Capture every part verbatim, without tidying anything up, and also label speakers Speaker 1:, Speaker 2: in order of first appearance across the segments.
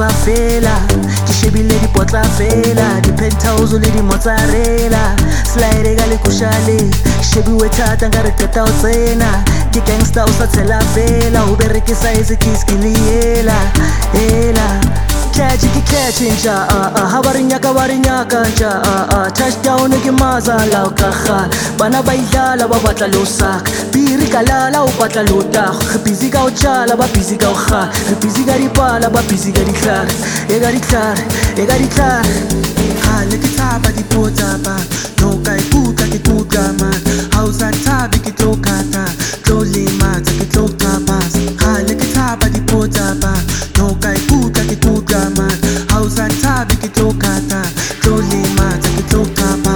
Speaker 1: potla fela, ke shebile di potla fela, di penthouse le di mozzarella, slide ka le kushale, shebiwe thata ngare qeta o tsena, ke gangster o sa tshela fela, o berekisa ese kiss ke liela, ela catch ke catch nja ah ah ha ba re nyaka ba re nyaka nja ah ah touchdown ke mazala o kaga bana ba idlala ba batla lo sak biri kalala o batla lo tago re busy ka o tshala ba busy ka o ga re busy ka dipala ba busy ka ditlhare e ka ditlhare e ka ditlhare
Speaker 2: ha le ke taba di potsa ba no ka ikuka ke tutla man ha o sa tabe ke tlokata tlo lima tsa ke tlokapa ha le ke taba di potsa ba no ka ikuka ke tutla man ha o sa tabe ke tlokata tlo lima tsa ke tlokapa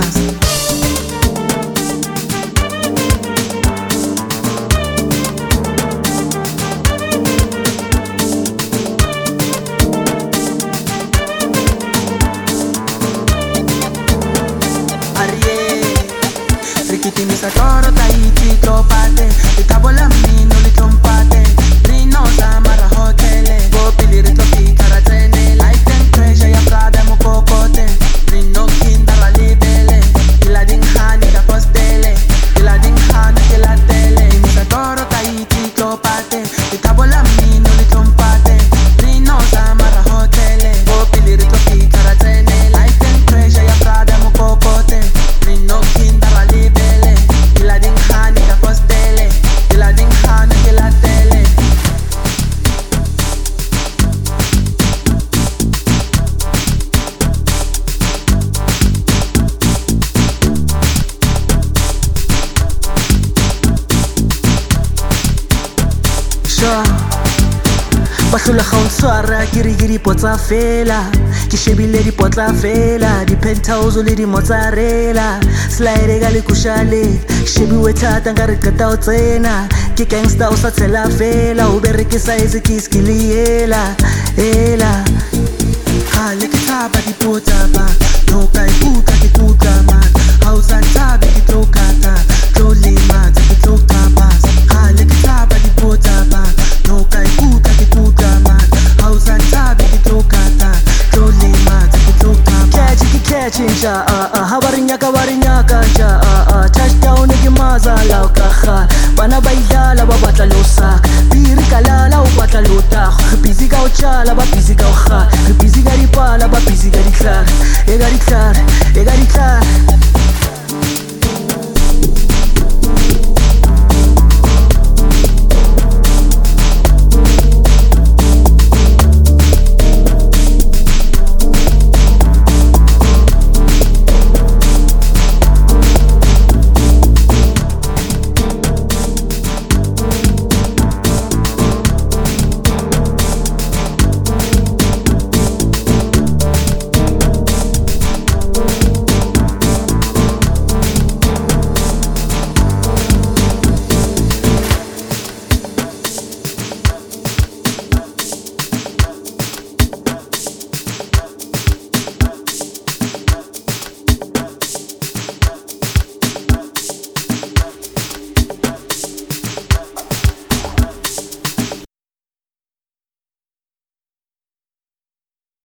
Speaker 2: Timisa toro taiti tropate Itabola mino li trompate Rino samara hotele Bopili ritlopi karatene Life and treasure ya prada mo kokote Rino kindara libele Ila ding hani ka postele Ila ding hani ke la tele Timisa toro taiti tropate Itabola mino li trompate Rino samara hotele Bopili ritlopi karatene Life and treasure ya prada mo kokote Rino kindara libele Ila ding hani ka postele Ila ding hani ke la tele
Speaker 1: Sha ba hlola ga o ntshwara ke re ke dipotsa fela ke shebile di potla fela di penthouse le di mozzarella slide ka le kushale shebiwe thata ngare qeta o tsena ke gangster o sa tshela fela o berekisa ese kiss ke liela ela
Speaker 2: ha le ke taba di potsa ba no ka ikuka ke tutla man ha o sa tabe ke tlokata tlo lima tsa ke tlokapa ha le ke taba di potsa ba no ka ikuka ke tutla man ha o sa tabe ke tlokata tlo lima tsa ke tlokapa
Speaker 1: catch ke catch nja ah ah ha ba re nyaka ba re nyaka nja ah ah touchdown ke mazala o kaga bana ba idlala ba batla lo sak biri kalala o batla lo tago re busy ka o tshala ba busy ka o ga re busy ka dipala ba busy ka ditlhare e ka ditlhare